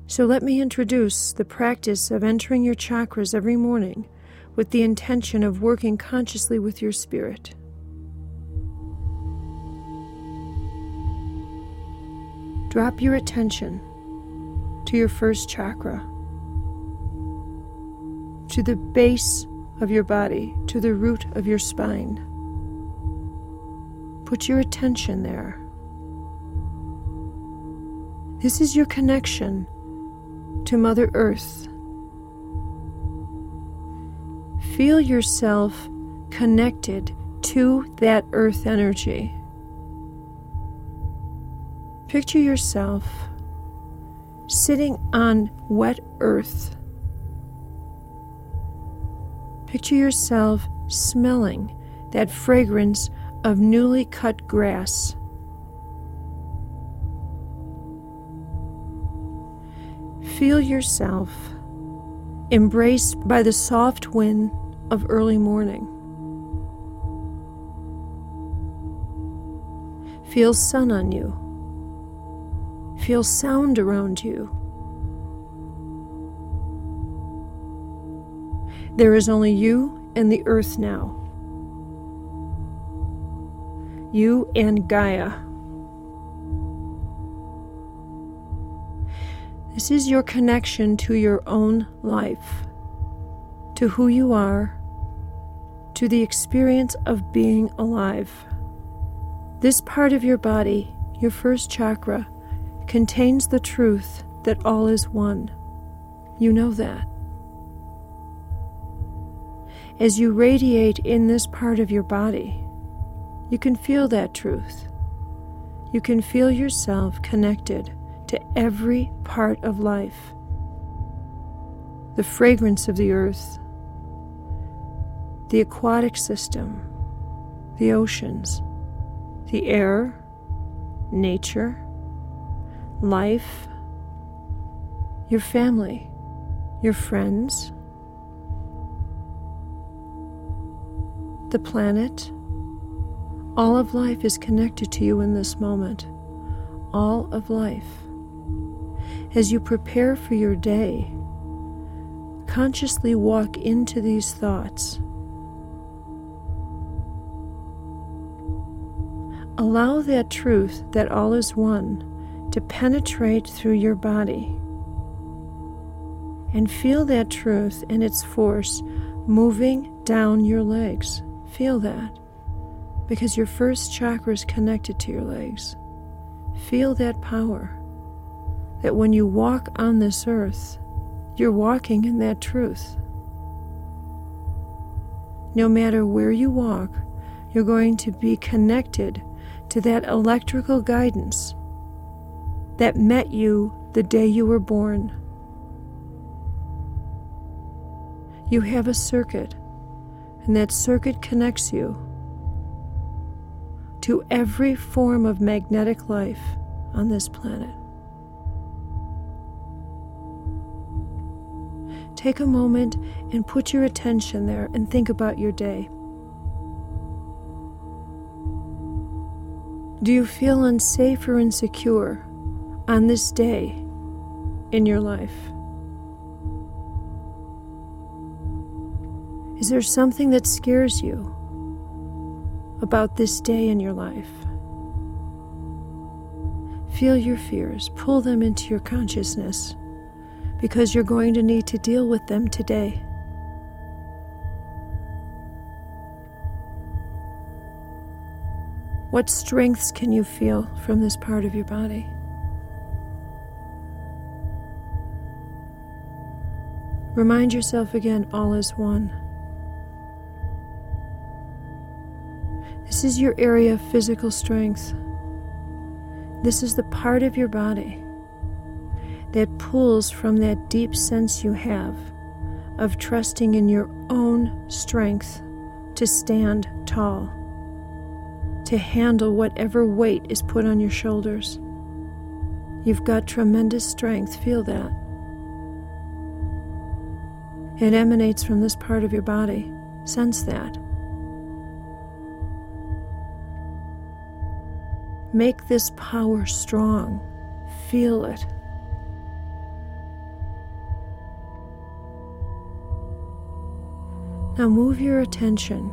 So let me introduce the practice of entering your chakras every morning with the intention of working consciously with your spirit. Drop your attention to your first chakra, to the base of your body, to the root of your spine. Put your attention there. This is your connection to Mother Earth. Feel yourself connected to that earth energy. Picture yourself sitting on wet earth. Picture yourself smelling that fragrance of newly cut grass. Feel yourself embraced by the soft wind of early morning. Feel sun on you. Feel sound around you. There is only you and the earth now. You and Gaia. This is your connection to your own life, to who you are, to the experience of being alive. This part of your body, your first chakra, contains the truth that all is one. You know that. As you radiate in this part of your body, you can feel that truth. You can feel yourself connected to every part of life. The fragrance of the earth, the aquatic system, the oceans, the air, nature, life, your family, your friends, the planet. All of life is connected to you in this moment. All of life. As you prepare for your day, consciously walk into these thoughts. Allow that truth that all is one to penetrate through your body. And feel that truth and its force moving down your legs. Feel that. Because your first chakra is connected to your legs. Feel that power. That when you walk on this earth, you're walking in that truth. No matter where you walk, you're going to be connected to that electrical guidance that met you the day you were born. You have a circuit, and that circuit connects you to every form of magnetic life on this planet. Take a moment and put your attention there and think about your day. Do you feel unsafe or insecure on this day in your life? Is there something that scares you about this day in your life? Feel your fears, pull them into your consciousness, because you're going to need to deal with them today. What strengths can you feel from this part of your body? Remind yourself again, all is one. This is your area of physical strength. This is the part of your body that pulls from that deep sense you have of trusting in your own strength to stand tall, to handle whatever weight is put on your shoulders. You've got tremendous strength. Feel that. It emanates from this part of your body. Sense that. Make this power strong. Feel it. Now move your attention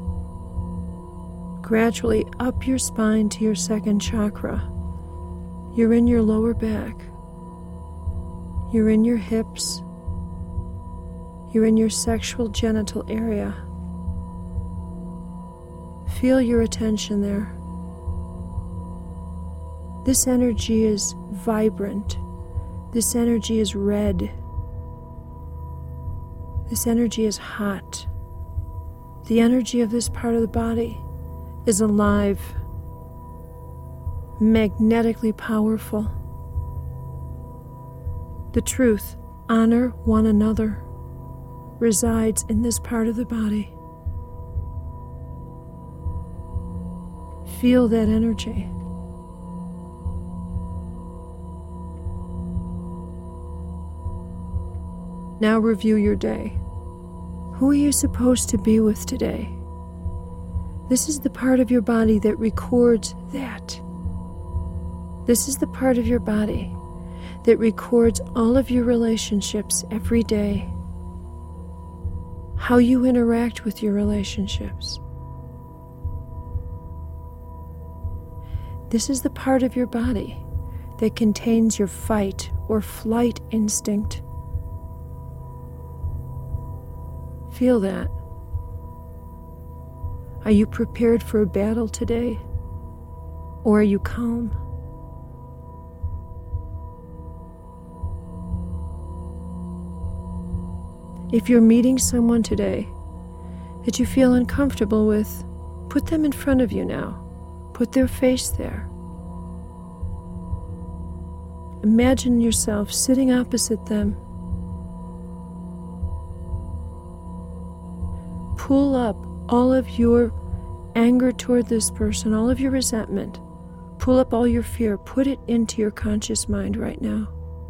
gradually up your spine to your second chakra. You're in your lower back. You're in your hips. You're in your sexual genital area. Feel your attention there. This energy is vibrant. This energy is red. This energy is hot. The energy of this part of the body is alive, magnetically powerful. The truth, honor one another, resides in this part of the body. Feel that energy. Now review your day. Who are you supposed to be with today? This is the part of your body that records that. This is the part of your body that records all of your relationships every day. How you interact with your relationships. This is the part of your body that contains your fight or flight instinct. Feel that. Are you prepared for a battle today? Or are you calm? If you're meeting someone today that you feel uncomfortable with, put them in front of you now. Put their face there. Imagine yourself sitting opposite them. Pull up all of your anger toward this person, all of your resentment. Pull up all your fear. Put it into your conscious mind right now.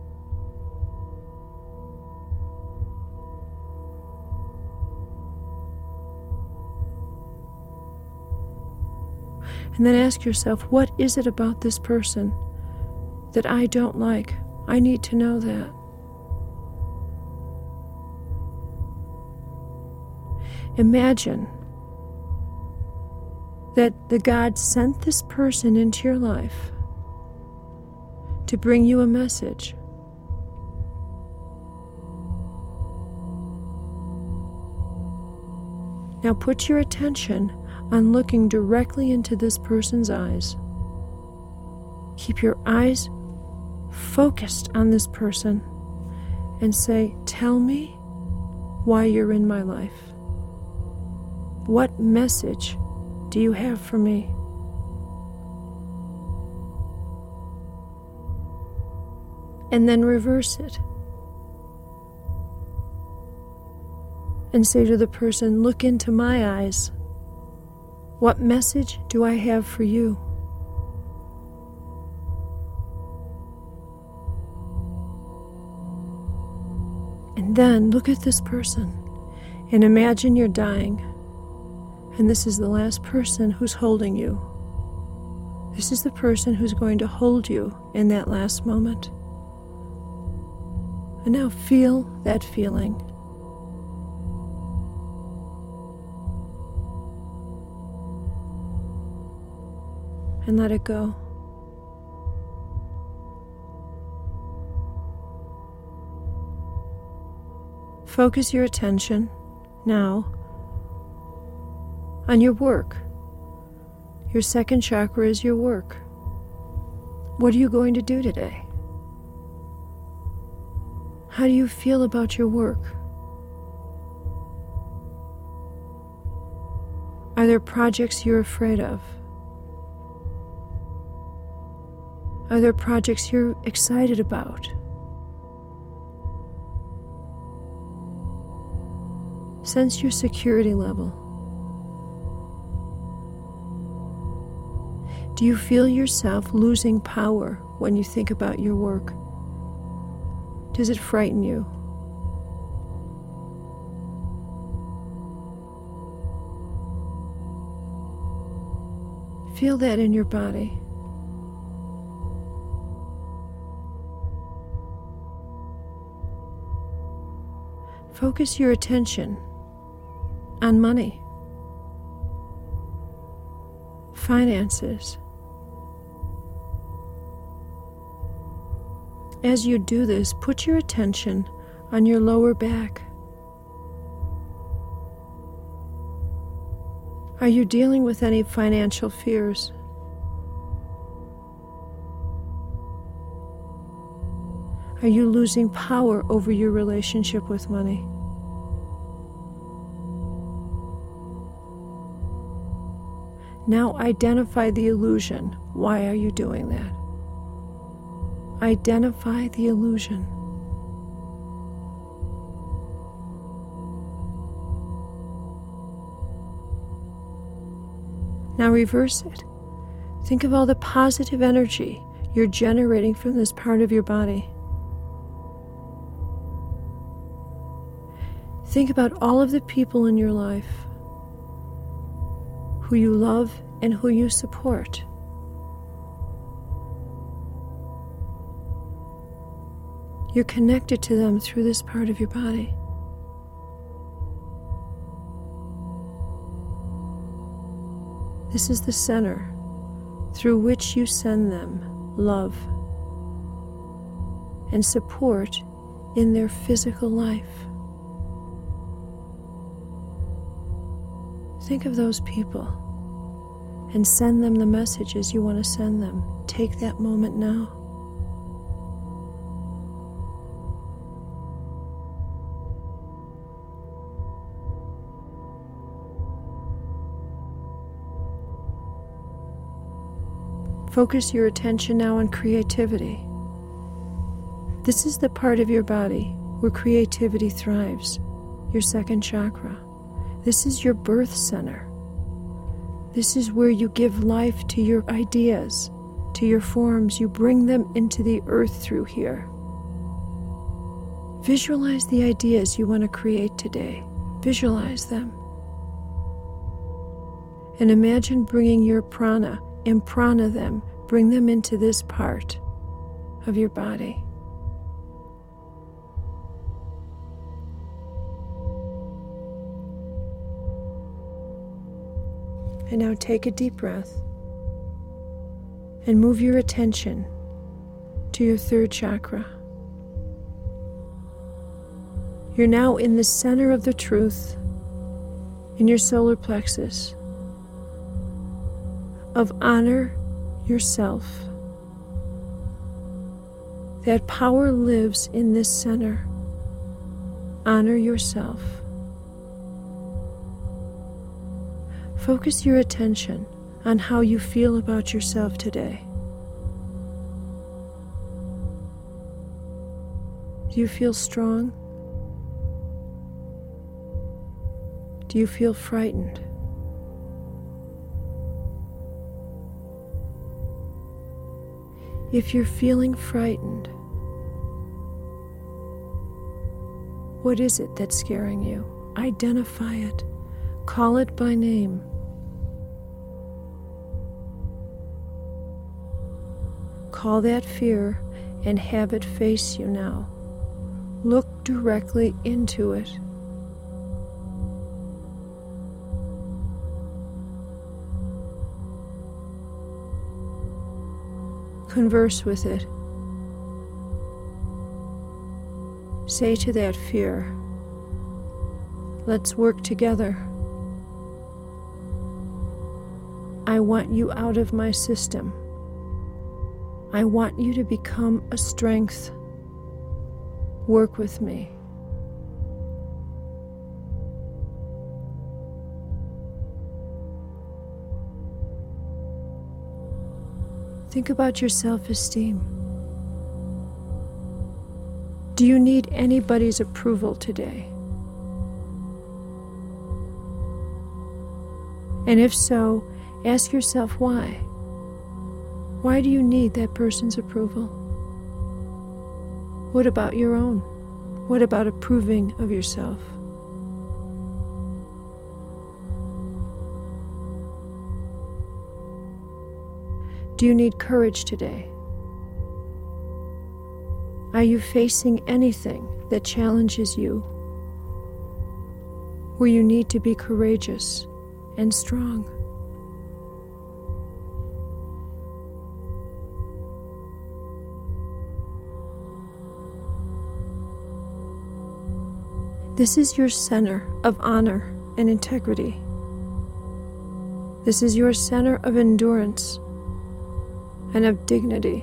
And then ask yourself, what is it about this person that I don't like? I need to know that. Imagine that the God sent this person into your life to bring you a message. Now put your attention on looking directly into this person's eyes. Keep your eyes focused on this person and say, tell me why you're in my life. What message do you have for me? And then reverse it. And say to the person, look into my eyes. What message do I have for you? And then look at this person and imagine you're dying. And this is the last person who's holding you. This is the person who's going to hold you in that last moment. And now feel that feeling. And let it go. Focus your attention now on your work. Your second chakra is your work. What are you going to do today? How do you feel about your work? Are there projects you're afraid of? Are there projects you're excited about? Sense your security level. Do you feel yourself losing power when you think about your work? Does it frighten you? Feel that in your body. Focus your attention on money, finances. As you do this, put your attention on your lower back. Are you dealing with any financial fears? Are you losing power over your relationship with money? Now identify the illusion. Why are you doing that? Identify the illusion. Now reverse it. Think of all the positive energy you're generating from this part of your body. Think about all of the people in your life who you love and who you support. You're connected to them through this part of your body. This is the center through which you send them love and support in their physical life. Think of those people and send them the messages you want to send them. Take that moment now. Focus your attention now on creativity. This is the part of your body where creativity thrives, your second chakra. This is your birth center. This is where you give life to your ideas, to your forms. You bring them into the earth through here. Visualize the ideas you want to create today. Visualize them. And imagine bringing your prana, and prana them, bring them into this part of your body. And now take a deep breath and move your attention to your third chakra. You're now in the center of the truth, in your solar plexus, of honor yourself. That power lives in this center. Honor yourself. Focus your attention on how you feel about yourself today. Do you feel strong? Do you feel frightened? If you're feeling frightened, what is it that's scaring you? Identify it. Call it by name. Call that fear and have it face you now. Look directly into it. Converse with it. Say to that fear, let's work together. I want you out of my system. I want you to become a strength. Work with me. Think about your self-esteem. Do you need anybody's approval today? And if so, ask yourself why. Why do you need that person's approval? What about your own? What about approving of yourself? Do you need courage today? Are you facing anything that challenges you? where you need to be courageous and strong. This is your center of honor and integrity. This is your center of endurance and of dignity.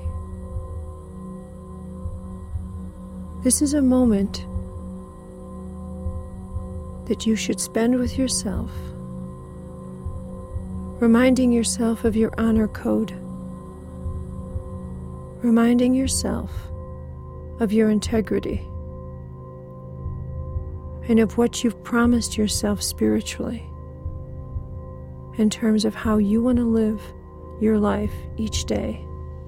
This is a moment that you should spend with yourself, reminding yourself of your honor code, reminding yourself of your integrity, and of what you've promised yourself spiritually in terms of how you want to live your life each day.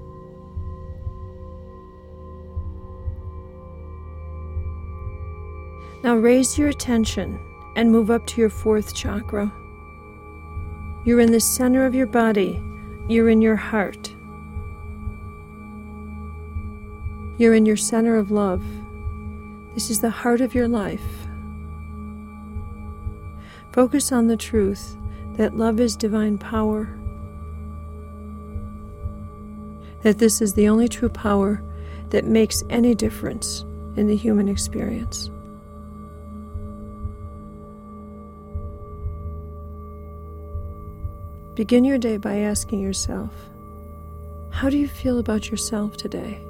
Now raise your attention and move up to your fourth chakra. You're in the center of your body. You're in your heart. You're in your center of love. This is the heart of your life. Focus on the truth that love is divine power, that this is the only true power that makes any difference in the human experience. Begin your day by asking yourself, how do you feel about yourself today?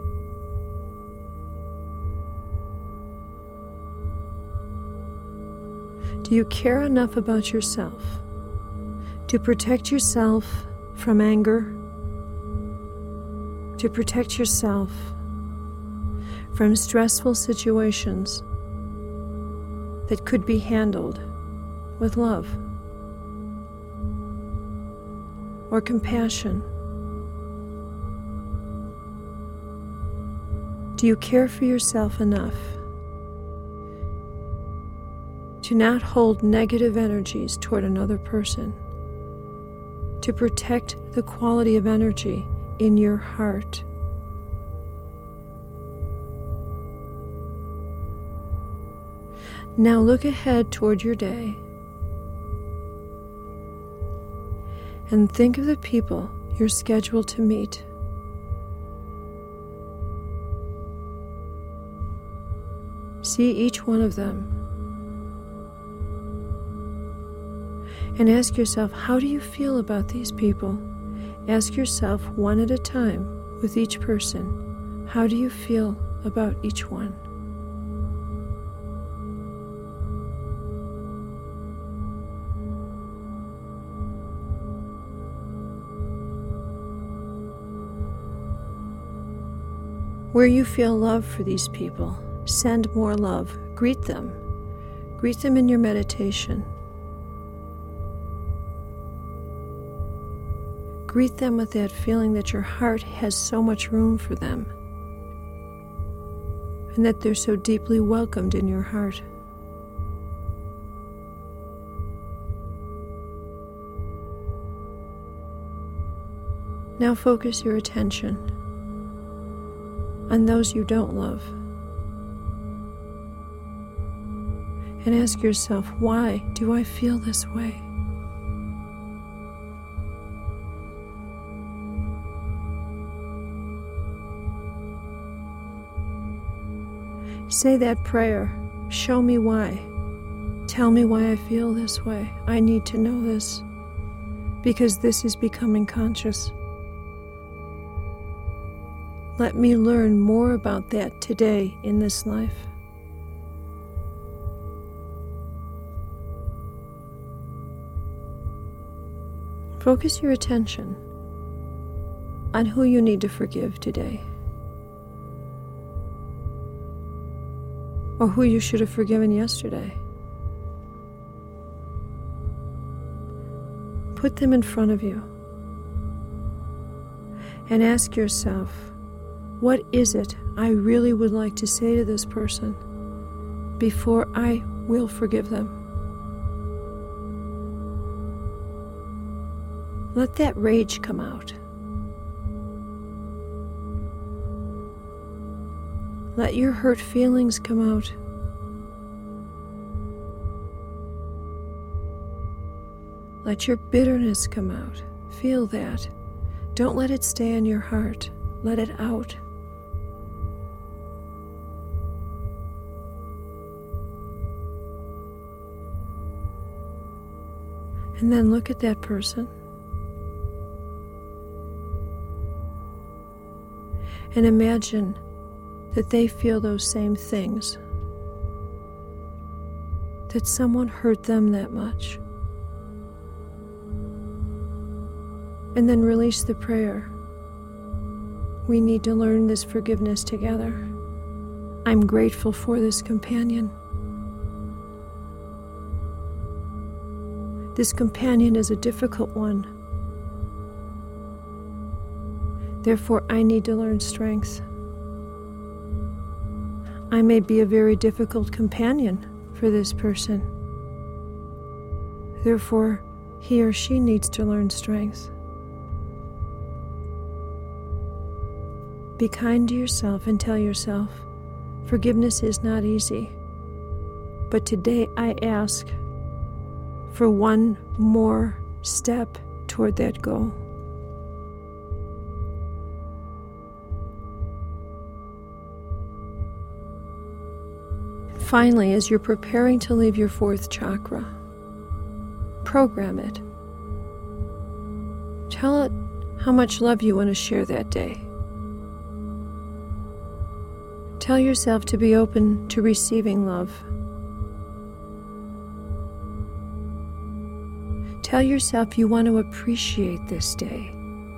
Do you care enough about yourself to protect yourself from anger, to protect yourself from stressful situations that could be handled with love or compassion? Do you care for yourself enough to not hold negative energies toward another person, to protect the quality of energy in your heart? Now look ahead toward your day and think of the people you're scheduled to meet. See each one of them and ask yourself, how do you feel about these people? Ask yourself one at a time with each person, how do you feel about each one? Where you feel love for these people, send more love. Greet them. Greet them in your meditation. Greet them with that feeling that your heart has so much room for them and that they're so deeply welcomed in your heart. Now focus your attention on those you don't love. And ask yourself, why do I feel this way? Say that prayer, show me why. Tell me why I feel this way. I need to know this, because this is becoming conscious. Let me learn more about that today in this life. Focus your attention on who you need to forgive today, or who you should have forgiven yesterday. Put them in front of you and ask yourself, what is it I really would like to say to this person before I will forgive them? Let that rage come out. Let your hurt feelings come out. Let your bitterness come out. Feel that. Don't let it stay in your heart. Let it out. And then look at that person and imagine that they feel those same things, that someone hurt them that much. And then release the prayer. We need to learn this forgiveness together. I'm grateful for this companion. This companion is a difficult one. Therefore, I need to learn strength. I may be a very difficult companion for this person. Therefore, he or she needs to learn strength. Be kind to yourself and tell yourself, forgiveness is not easy. But today I ask for one more step toward that goal. Finally, as you're preparing to leave your fourth chakra, program it. Tell it how much love you want to share that day. Tell yourself to be open to receiving love. Tell yourself you want to appreciate this day.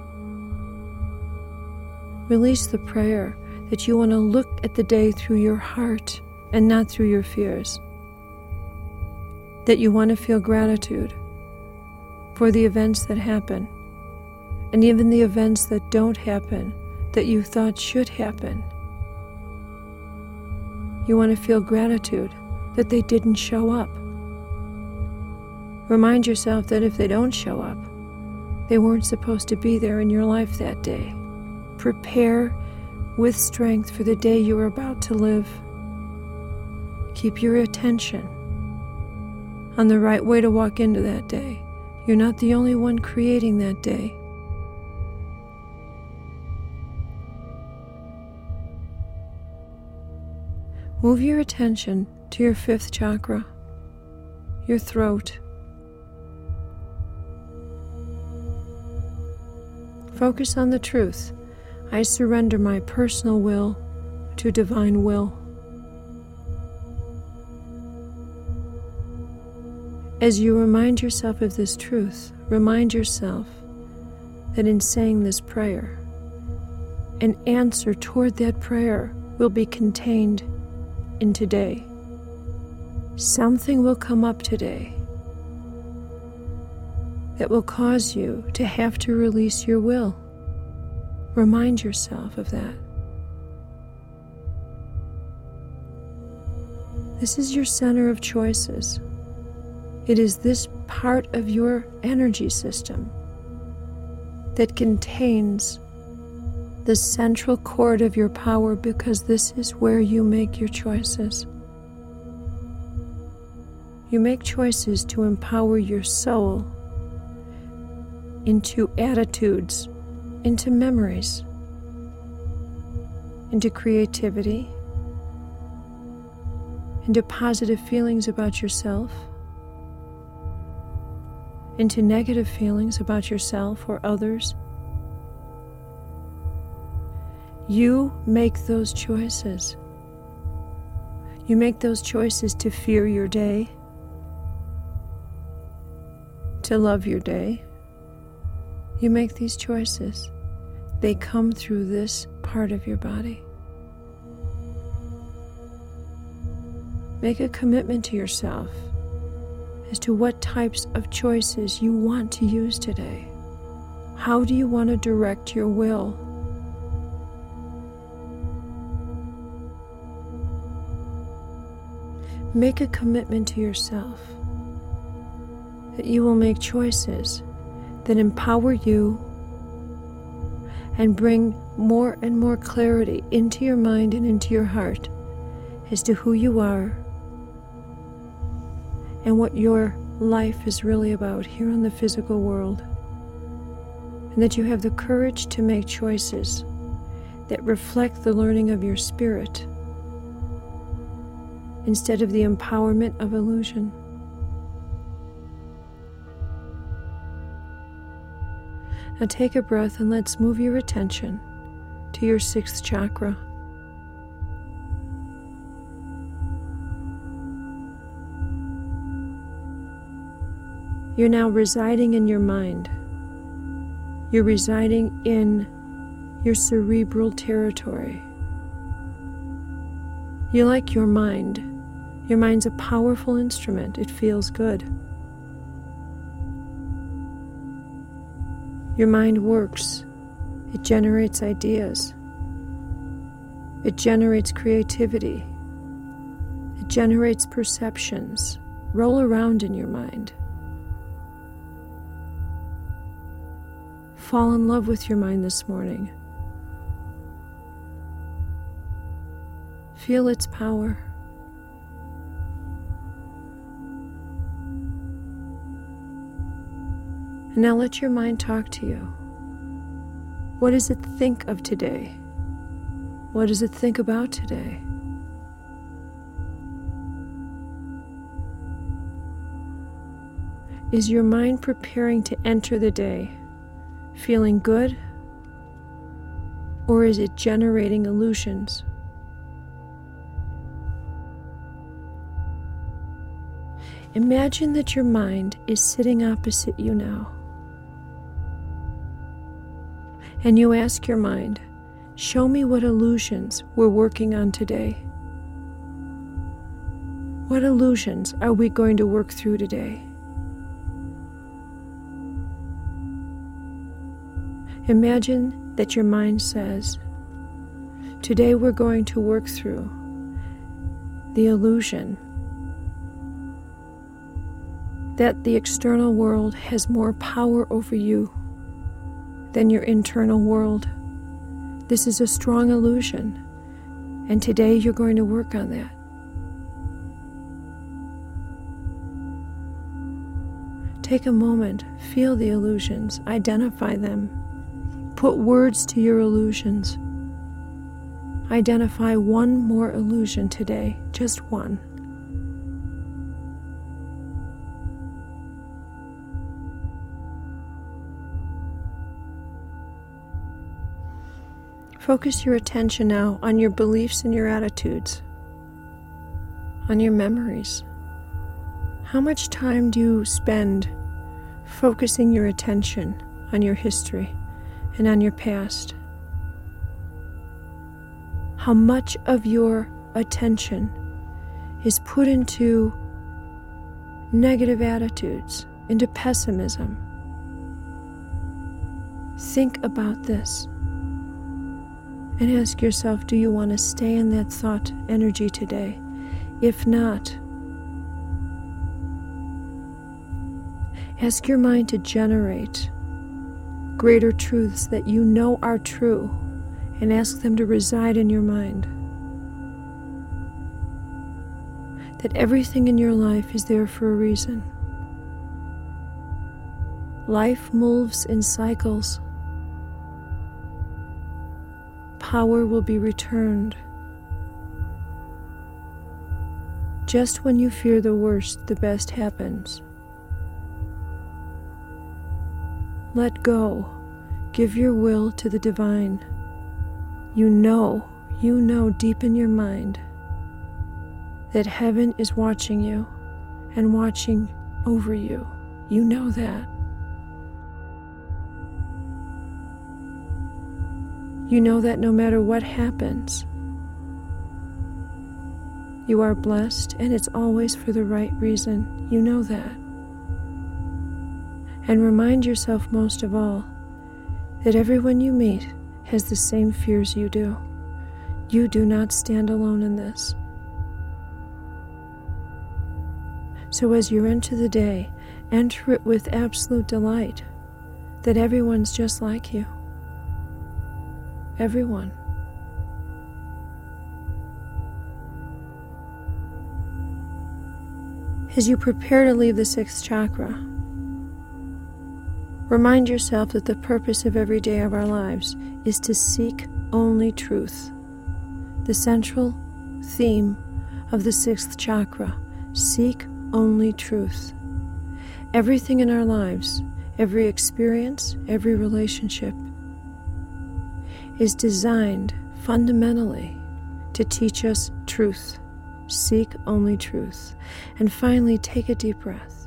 Release the prayer that you want to look at the day through your heart and not through your fears. That you want to feel gratitude for the events that happen, and even the events that don't happen that you thought should happen. You want to feel gratitude that they didn't show up. Remind yourself that if they don't show up, they weren't supposed to be there in your life that day. Prepare with strength for the day you are about to live. Keep your attention on the right way to walk into that day. You're not the only one creating that day. Move your attention to your fifth chakra, your throat. Focus on the truth. I surrender my personal will to divine will. As you remind yourself of this truth, remind yourself that in saying this prayer, an answer toward that prayer will be contained in today. Something will come up today that will cause you to have to release your will. Remind yourself of that. This is your center of choices. It is this part of your energy system that contains the central cord of your power, because this is where you make your choices. You make choices to empower your soul into attitudes, into memories, into creativity, into positive feelings about yourself, into negative feelings about yourself or others. You make those choices. You make those choices to fear your day, to love your day. You make these choices. They come through this part of your body. Make a commitment to yourself as to what types of choices you want to use today. How do you want to direct your will? Make a commitment to yourself that you will make choices that empower you and bring more and more clarity into your mind and into your heart as to who you are and what your life is really about here in the physical world, and that you have the courage to make choices that reflect the learning of your spirit instead of the empowerment of illusion. Now take a breath and let's move your attention to your 6th chakra. You're now residing in your mind. You're residing in your cerebral territory. You like your mind. Your mind's a powerful instrument. It feels good. Your mind works. It generates ideas. It generates creativity. It generates perceptions. Roll around in your mind. Fall in love with your mind this morning. Feel its power. And now let your mind talk to you. What does it think of today? What does it think about today? Is your mind preparing to enter the day feeling good, or is it generating illusions? Imagine that your mind is sitting opposite you now. And you ask your mind, show me what illusions we're working on today. What illusions are we going to work through today? Imagine that your mind says, today we're going to work through the illusion that the external world has more power over you than your internal world. This is a strong illusion, and today you're going to work on that. Take a moment, feel the illusions, identify them. Put words to your illusions. Identify one more illusion today, just one. Focus your attention now on your beliefs and your attitudes, on your memories. How much time do you spend focusing your attention on your history and on your past? How much of your attention is put into negative attitudes, into pessimism? Think about this and ask yourself, do you want to stay in that thought energy today? If not, ask your mind to generate greater truths that you know are true, and ask them to reside in your mind. That everything in your life is there for a reason. Life moves in cycles. Power will be returned. Just when you fear the worst, the best happens. Let go. Give your will to the divine. You know deep in your mind that heaven is watching you and watching over you. You know that. You know that no matter what happens, you are blessed and it's always for the right reason. You know that. And remind yourself most of all that everyone you meet has the same fears you do. You do not stand alone in this. So as you enter the day, enter it with absolute delight that everyone's just like you. Everyone. As you prepare to leave the 6th chakra, remind yourself that the purpose of every day of our lives is to seek only truth. The central theme of the 6th chakra, seek only truth. Everything in our lives, every experience, every relationship is designed fundamentally to teach us truth. Seek only truth. And finally, take a deep breath.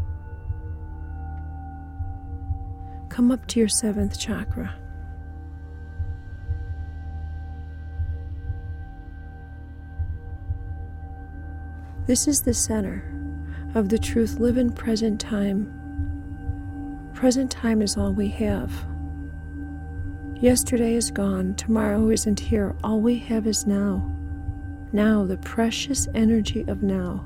Come up to your 7th chakra. This is the center of the truth. Live in present time. Present time is all we have. Yesterday is gone. Tomorrow isn't here. All we have is now. Now, the precious energy of now.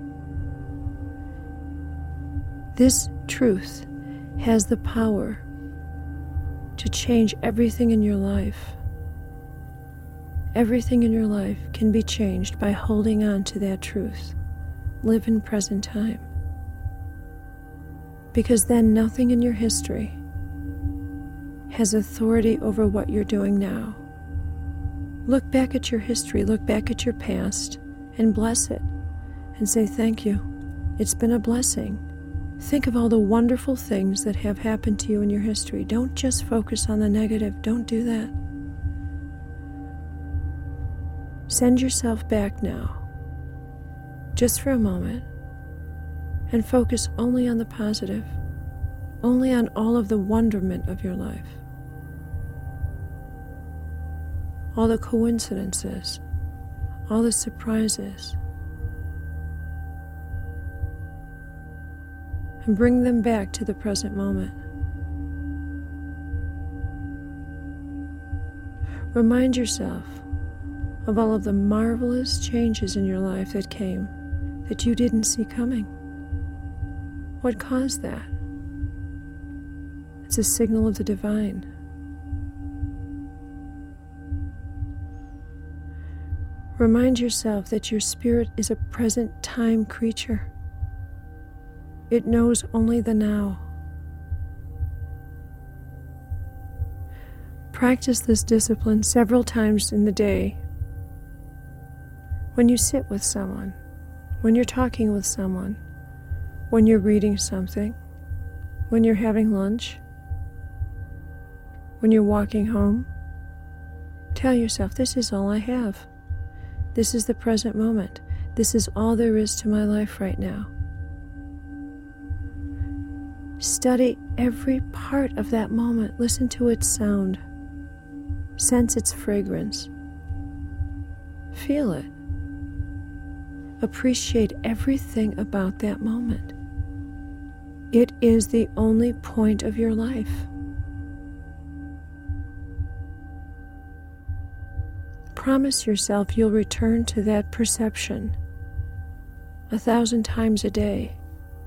This truth has the power to change everything in your life. Everything in your life can be changed by holding on to that truth. Live in present time. Because then nothing in your history has authority over what you're doing now. Look back at your history, look back at your past, and bless it, and say thank you. It's been a blessing. Think of all the wonderful things that have happened to you in your history. Don't just focus on the negative. Don't do that. Send yourself back now, just for a moment, and focus only on the positive, only on all of the wonderment of your life. All the coincidences, all the surprises, and bring them back to the present moment. Remind yourself of all of the marvelous changes in your life that came, that you didn't see coming. What caused that? It's a signal of the divine. Remind yourself that your spirit is a present time creature. It knows only the now. Practice this discipline several times in the day. When you sit with someone, when you're talking with someone, when you're reading something, when you're having lunch, when you're walking home, tell yourself, this is all I have. This is the present moment. This is all there is to my life right now. Study every part of that moment. Listen to its sound. Sense its fragrance. Feel it. Appreciate everything about that moment. It is the only point of your life. Promise yourself you'll return to that perception 1,000 times a day,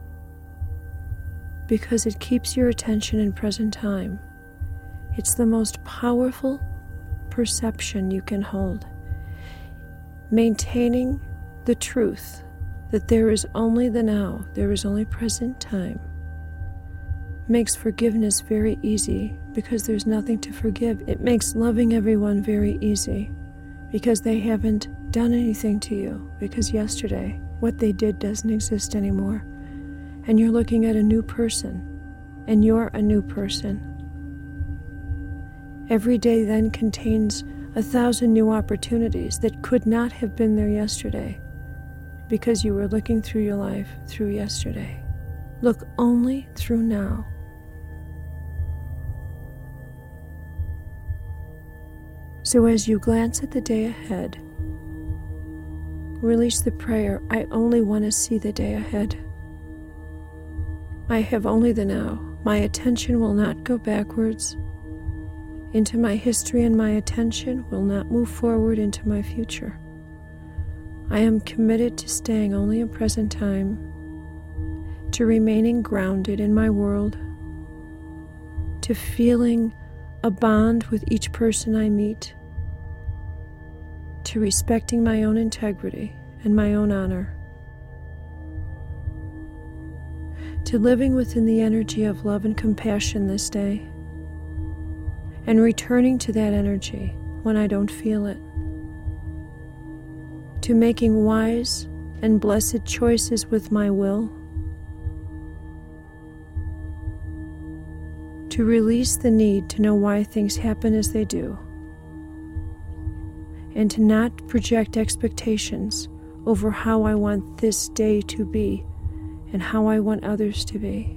because it keeps your attention in present time. It's the most powerful perception you can hold. Maintaining the truth that there is only the now, there is only present time, makes forgiveness very easy because there's nothing to forgive. It makes loving everyone very easy because they haven't done anything to you, because yesterday what they did doesn't exist anymore. And you're looking at a new person, and you're a new person. Every day then contains 1,000 new opportunities that could not have been there yesterday, because you were looking through your life through yesterday. Look only through now. So as you glance at the day ahead, release the prayer, I only want to see the day ahead. I have only the now. My attention will not go backwards into my history, and my attention will not move forward into my future. I am committed to staying only in present time, to remaining grounded in my world, to feeling a bond with each person I meet, to respecting my own integrity and my own honor. to living within the energy of love and compassion this day, and returning to that energy when I don't feel it, to making wise and blessed choices with my will, to release the need to know why things happen as they do, and to not project expectations over how I want this day to be and how I want others to be.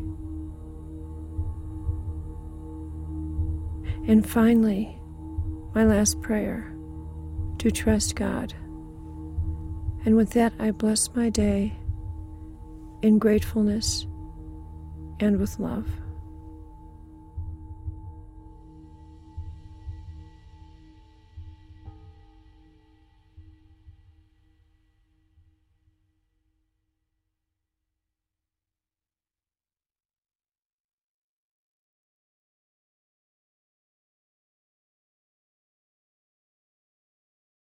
And finally, my last prayer, to trust God. And with that, I bless my day in gratefulness and with love.